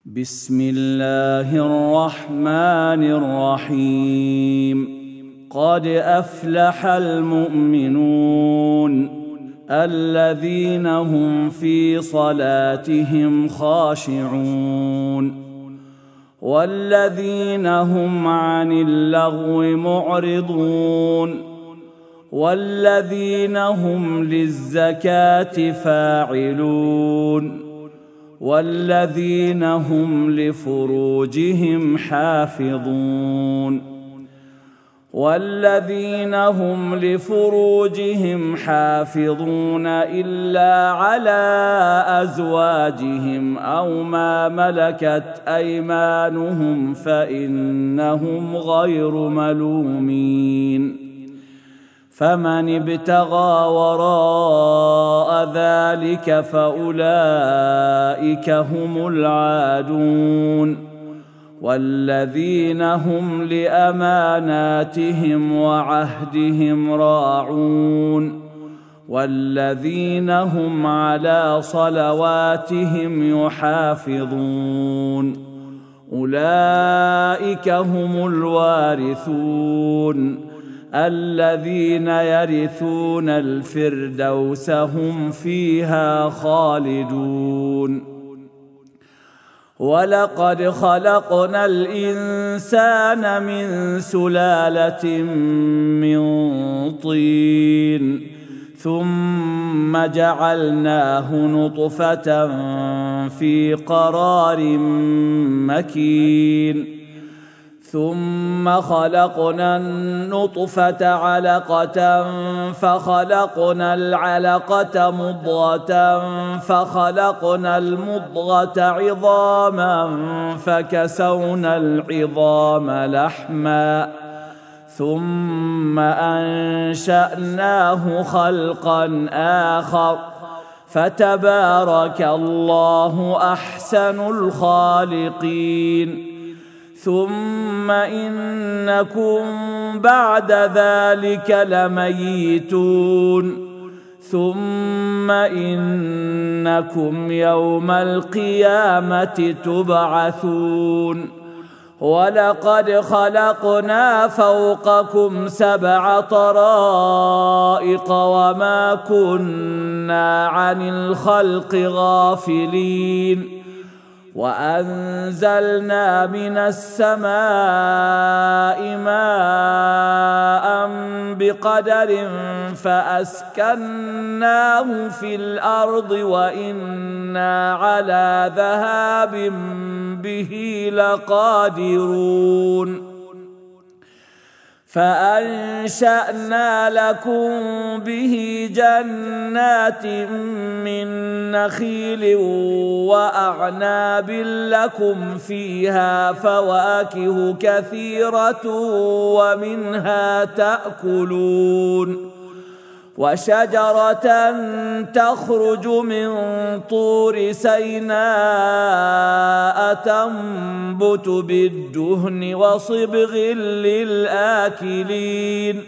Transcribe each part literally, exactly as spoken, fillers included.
بسم الله الرحمن الرحيم. قد أفلح المؤمنون الذين هم في صلاتهم خاشعون والذين هم عن اللغو معرضون والذين هم للزكاة فاعلون والذين هم لفروجهم حافظون والذين هم لفروجهم حافظون إلا على أزواجهم أو ما ملكت أيمانهم فإنهم غير ملومين. فمن ابتغى وراء ذلك فأولئك هم العادون والذين هم لأماناتهم وعهدهم راعون والذين هم على صلواتهم يحافظون أولئك هم الوارثون الذين يرثون الفردوس هم فيها خالدون. ولقد خلقنا الإنسان من سلالة من طين ثم جعلناه نطفة في قرار مكين ثم خلقنا النطفة علقة فخلقنا العلقة مضغة فخلقنا المضغة عظاما فكسونا العظام لحما ثم أنشأناه خلقا آخر فتبارك الله أحسن الخالقين. ثم إنكم بعد ذلك لميتون ثم إنكم يوم القيامة تبعثون. ولقد خلقنا فوقكم سبع طرائق وما كنا عن الخلق غافلين وأنزلنا من السماء ماء بقدر فأسكناه في الأرض وإنا على ذهاب به لقادرون. فأنشأنا لكم به جنات من نخيل وأعناب لكم فيها فواكه كثيرة ومنها تأكلون وشجرة تخرج من طور سيناء تنبت بالدهن وصبغ للآكلين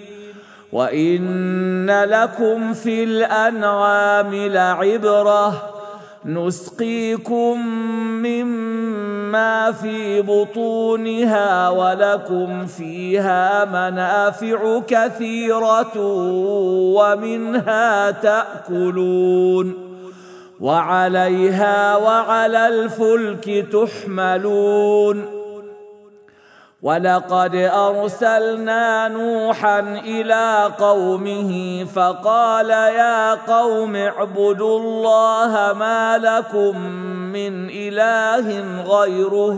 وإن لكم في الأنعام لعبرة نسقيكم مما في بطونها ولكم فيها منافع كثيرة ومنها تأكلون وعليها وعلى الفلك تحملون. ولقد أرسلنا نوحا إلى قومه فقال يا قوم اعبدوا الله ما لكم من إله غيره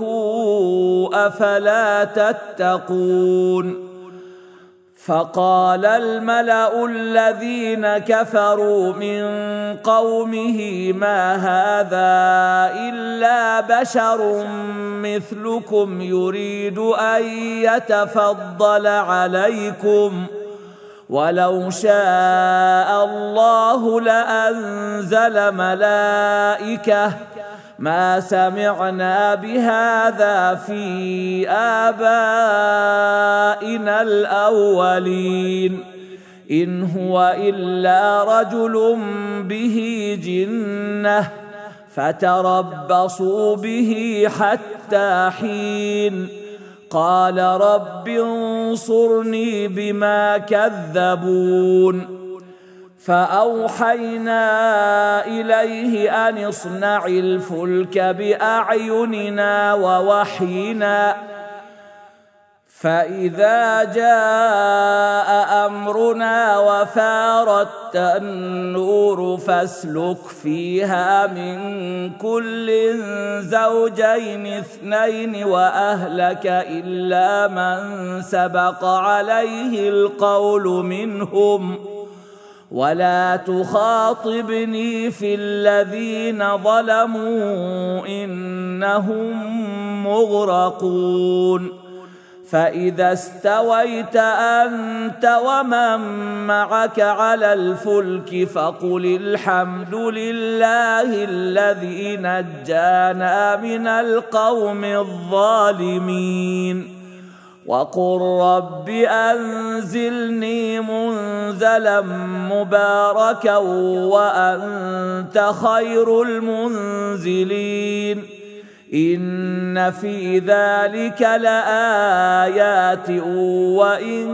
أفلا تتقون. فقال الملأ الذين كفروا من قومه ما هذا إلا بشر مثلكم يريد أن يتفضل عليكم ولو شاء الله لأنزل ملائكة ما سمعنا بهذا في آبائنا الأولين إن هو إلا رجل به جنة فتربصوا به حتى حين قال رب انصرني بما كذبون فأوحينا إليه أن اصنع الفلك بأعيننا ووحينا فإذا جاء أمرنا وفارت النور فاسلك فيها من كل زوجين اثنين وأهلك إلا من سبق عليه القول منهم ولا تخاطبني في الذين ظلموا إنهم مغرقون فإذا استويت أنت ومن معك على الفلك فقل الحمد لله الذي نجانا من القوم الظالمين وقل رب أنزلني منزلا مباركا وأنت خير المنزلين إن في ذلك لآيات وإن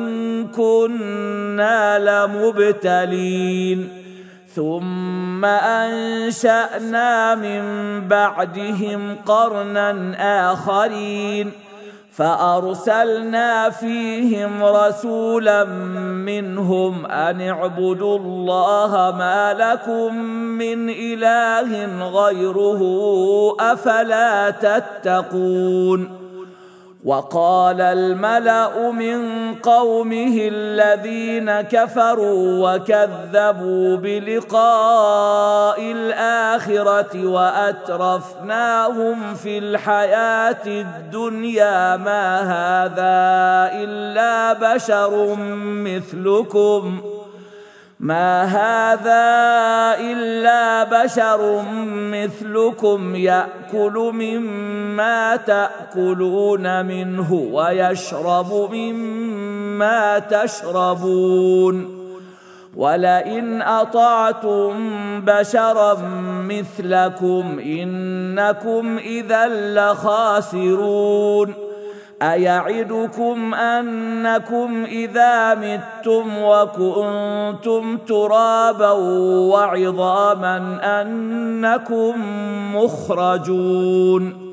كنا لمبتلين ثم أنشأنا من بعدهم قرنا آخرين فأرسلنا فيهم رسولا منهم أن اعبدوا الله ما لكم من إله غيره أفلا تتقون وقال الملأ من قومه الذين كفروا وكذبوا بلقاء الآخرة وأترفناهم في الحياة الدنيا ما هذا إلا بشر مثلكم ما هذا إلا بشر مثلكم يأكل مما تأكلون منه ويشرب مما تشربون ولئن أطعتم بشرا مثلكم إنكم إذا لخاسرون أيعدكم أنكم إذا متم وكنتم ترابا وعظاما أنكم مخرجون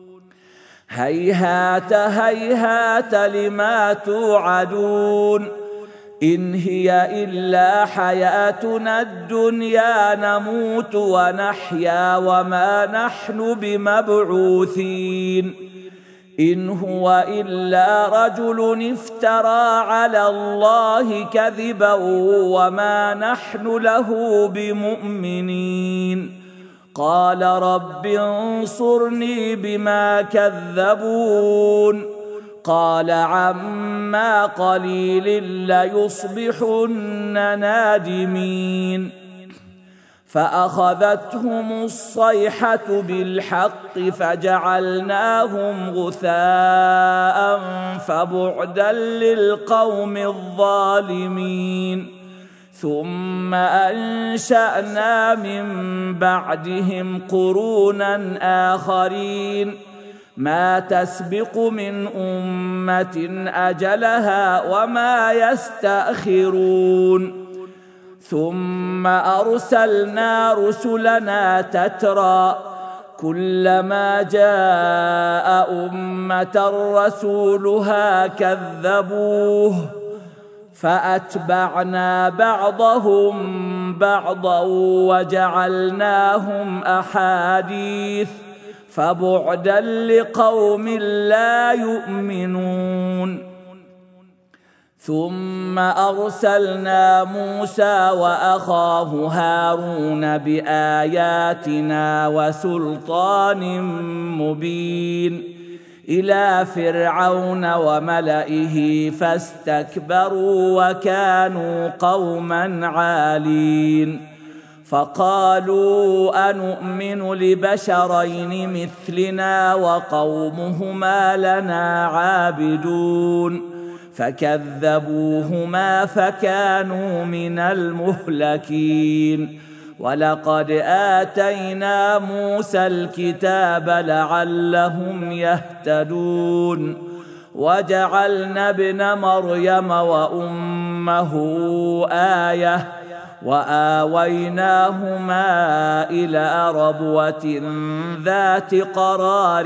هيهات هيهات لما توعدون إن هي إلا حياتنا الدنيا نموت ونحيا وما نحن بمبعوثين إن هو إلا رجل افترى على الله كذبا وما نحن له بمؤمنين قال رب انصرني بما كذبون قال عما قليل ليصبحن نادمين فأخذتهم الصيحة بالحق فجعلناهم غثاء فبعدا للقوم الظالمين ثم أنشأنا من بعدهم قرونا آخرين ما تسبق من أمة أجلها وما يستأخرون ثم أرسلنا رسلنا تترى كلما جاء أمة رسولها كذبوه فأتبعنا بعضهم بعضا وجعلناهم أحاديث فبعدا لقوم لا يؤمنون ثم أرسلنا موسى وأخاه هارون بآياتنا وسلطان مبين إلى فرعون وملئه فاستكبروا وكانوا قوما عالين فقالوا أنؤمن لبشرين مثلنا وقومهما لنا عابدون فكذبوهما فكانوا من المهلكين ولقد آتينا موسى الكتاب لعلهم يهتدون وجعلنا ابن مريم وأمه آية وآويناهما إلى ربوة ذات قرار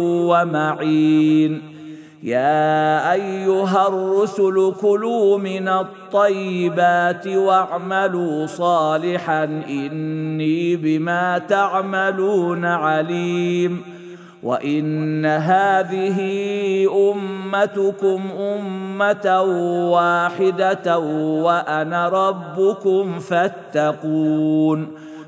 ومعين يا أيها الرسل كلوا من الطيبات واعملوا صالحا إني بما تعملون عليم وإن هذه أمتكم أمة واحدة وأنا ربكم فاتقون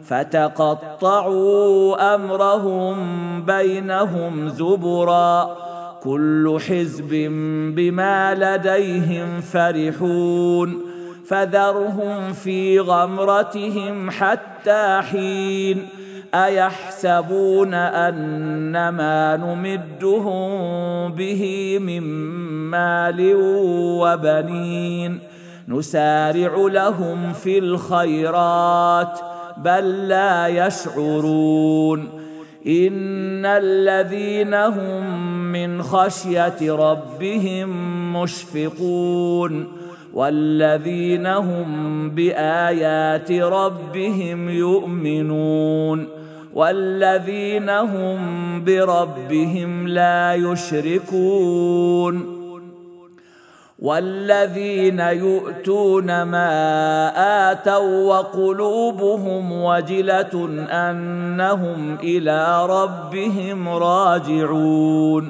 فتقطعوا أمرهم بينهم زبرا كل حزب بما لديهم فرحون فذرهم في غمرتهم حتى حين أيحسبون أنما نمدهم به من مال وبنين نسارع لهم في الخيرات بل لا يشعرون إن الذين هم من خشية ربهم مشفقون والذين هم بآيات ربهم يؤمنون والذين هم بربهم لا يشركون والذين يؤتون ما آتوا وقلوبهم وجلة أنهم إلى ربهم راجعون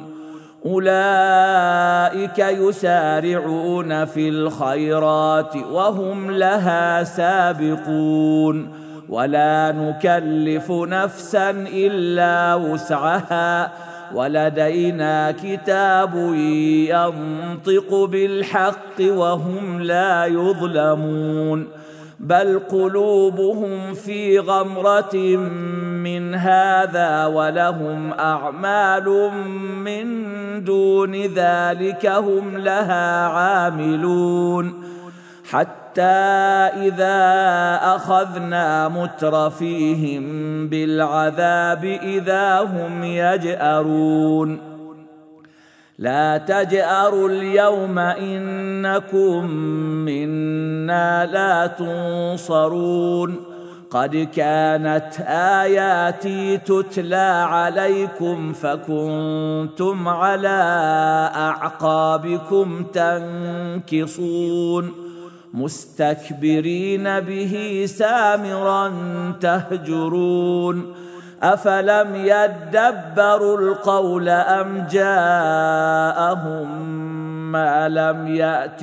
أولئك يسارعون في الخيرات وهم لها سابقون ولا نكلف نفسا إلا وسعها ولدينا كتاب ينطق بالحق وهم لا يظلمون بل قلوبهم في غمرة من هذا ولهم أعمال من دون ذلك هم لها عاملون حتى إذا أخذنا مترفيهم بالعذاب إذا هم يجأرون لا تجأروا اليوم إنكم منا لا تنصرون قد كانت آياتي تتلى عليكم فكنتم على أعقابكم تنكصون مستكبرين به سامرا تهجرون أفلم يدبروا القول أم جاءهم ما لم يأت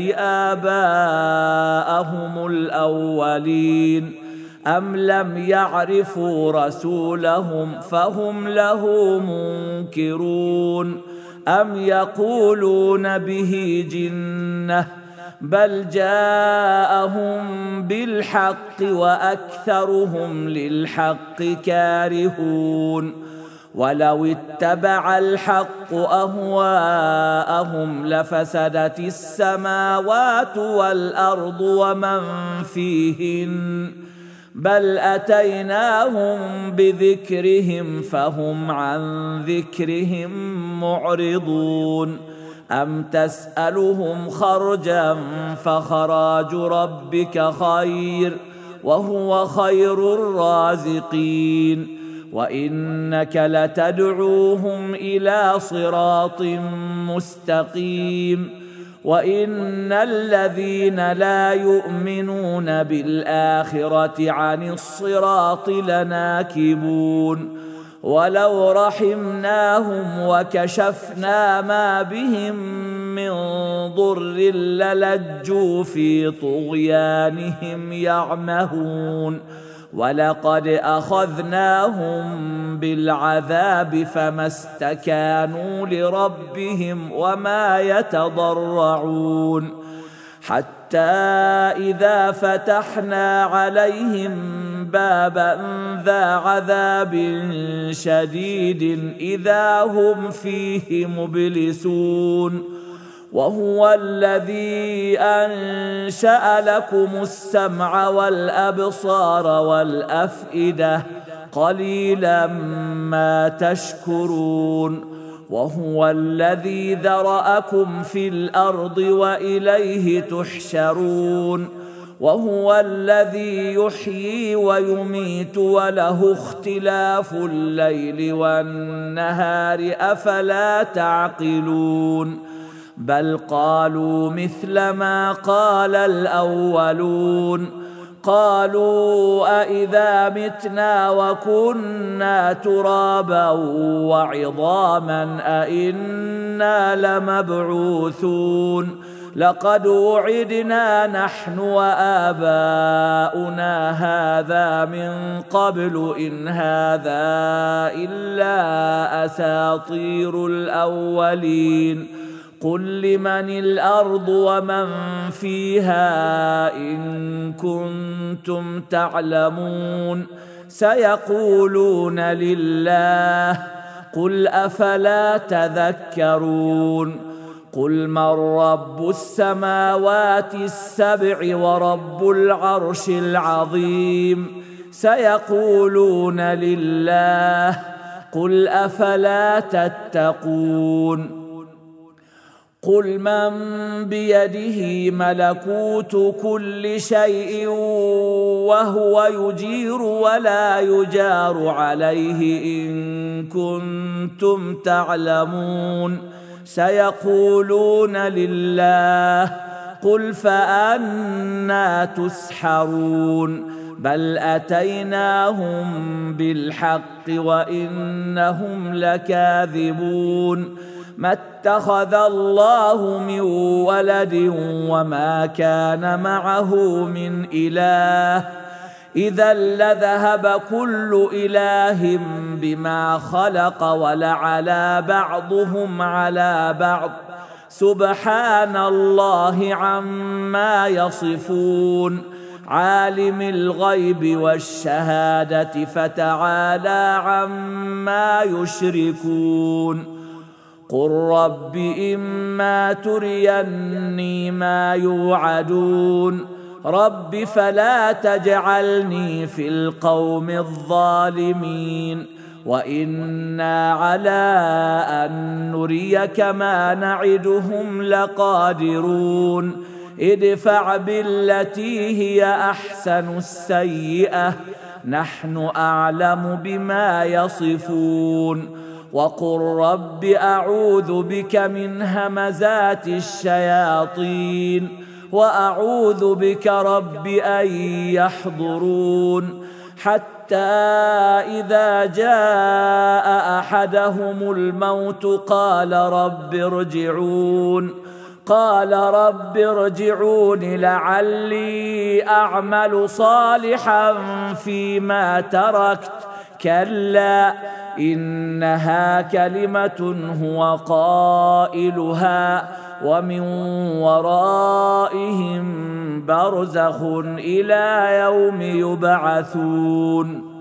آباءهم الأولين أم لم يعرفوا رسولهم فهم له منكرون أم يقولون به جنة بل جاءهم بالحق وأكثرهم للحق كارهون ولو اتبع الحق أهواءهم لفسدت السماوات والأرض ومن فيهن بل أتيناهم بذكرهم فهم عن ذكرهم معرضون أم تسألهم خرجا فخراج ربك خير وهو خير الرازقين وإنك لتدعوهم إلى صراط مستقيم وإن الذين لا يؤمنون بالآخرة عن الصراط لناكبون ولو رحمناهم وكشفنا ما بهم من ضر للجوا في طغيانهم يعمهون ولقد أخذناهم بالعذاب فما استكانوا لربهم وما يتضرعون حتى إذا فتحنا عليهم بابا ذا عذاب شديد إذا هم فيه مبلسون وهو الذي أنشأ لكم السمع والأبصار والأفئدة قليلا ما تشكرون وهو الذي ذرأكم في الأرض وإليه تحشرون وهو الذي يحيي ويميت وله اختلاف الليل والنهار أفلا تعقلون بل قالوا مثل ما قال الأولون قالوا أإذا متنا وكنا ترابا وعظاما أإنا لمبعوثون لقد وعدنا نحن وآباؤنا هذا من قبل إن هذا إلا أساطير الأولين قل لمن الأرض ومن فيها إن كنتم تعلمون سيقولون لله قل أفلا تذكرون قل من رب السماوات السبع ورب العرش العظيم سيقولون لله قل أفلا تتقون قل من بيده ملكوت كل شيء وهو يجير ولا يجار عليه إن كنتم تعلمون سيقولون لله قل فأنى تسحرون بل أتيناهم بالحق وإنهم لكاذبون ما اتخذ الله من ولد وما كان معه من إله إذا لذهب كل إله بما خلق ولعلى بعضهم على بعض سبحان الله عما يصفون عالم الغيب والشهادة فتعالى عما يشركون قل رب إما تريني ما يوعدون رب فلا تجعلني في القوم الظالمين وإنا على أن نريك ما نعدهم لقادرون ادفع بالتي هي أحسن السيئة نحن أعلم بما يصفون وقل رب أعوذ بك من همزات الشياطين وأعوذ بك رب أن يحضرون حتى إذا جاء أحدهم الموت قال رب ارجعون قال رب ارجعون لعلي أعمل صالحا فيما تركت كلا إنها كلمة هو قائلها ومن ورائهم برزخ إلى يوم يبعثون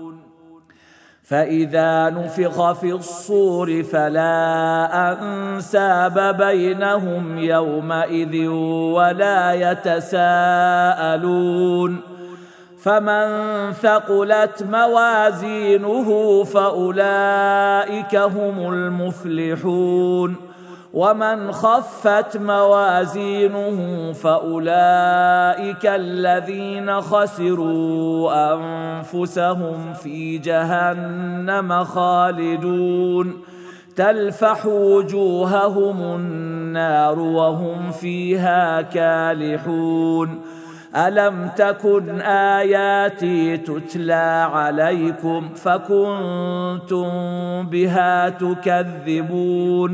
فإذا نفخ في الصور فلا أنساب بينهم يومئذ ولا يتساءلون فمن ثقلت موازينه فأولئك هم المفلحون ومن خفت موازينه فأولئك الذين خسروا أنفسهم في جهنم خالدون تلفح وجوههم النار وهم فيها كالحون ألم تكن آياتي تتلى عليكم فكنتم بها تكذبون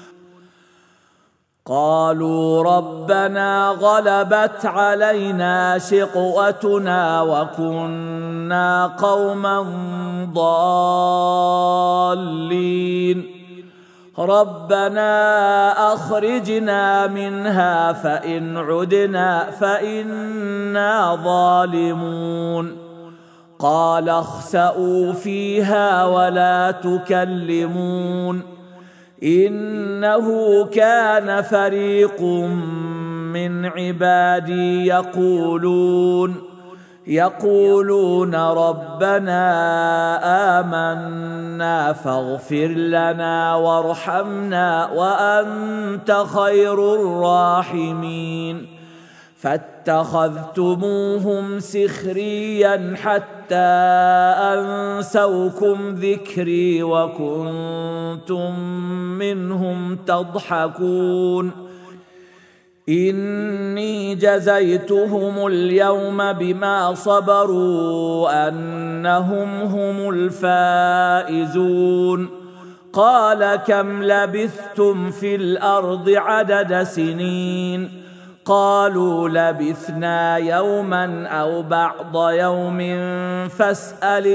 قالوا ربنا غلبت علينا شقوتنا وكنا قوما ضالين ربنا أخرجنا منها فإن عدنا فإنا ظالمون قال اخسئوا فيها ولا تكلمون إنه كان فريق من عبادي يقولون يقولون ربنا آمنا فاغفر لنا وارحمنا وأنت خير الراحمين فاتخذتموهم سخريا حتى أنسوكم ذكري وكنتم منهم تضحكون إني جزيتهم اليوم بما صبروا أنهم هم الفائزون قال كم لبثتم في الأرض عدد سنين قالوا لبثنا يوما أو بعض يوم فاسأل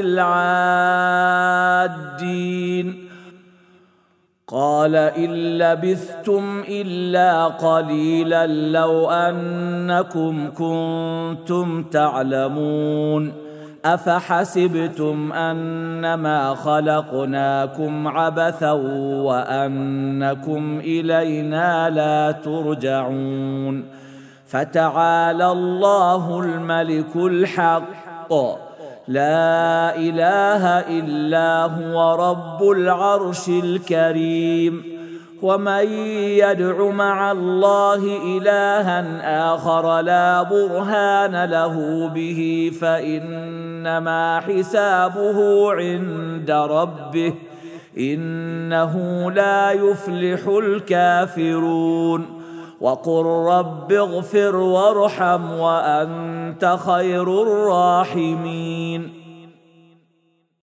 العادين قال إن لبثتم إلا قليلا لو أنكم كنتم تعلمون أفحسبتم أنما خلقناكم عبثا وأنكم إلينا لا ترجعون فتعالى الله الملك الحق لا إله إلا هو رب العرش الكريم ومن يدع مع الله إلها آخر لا برهان له به فإنما حسابه عند ربه إنه لا يفلح الكافرون وقل رب اغفر وارحم وأنت خير الراحمين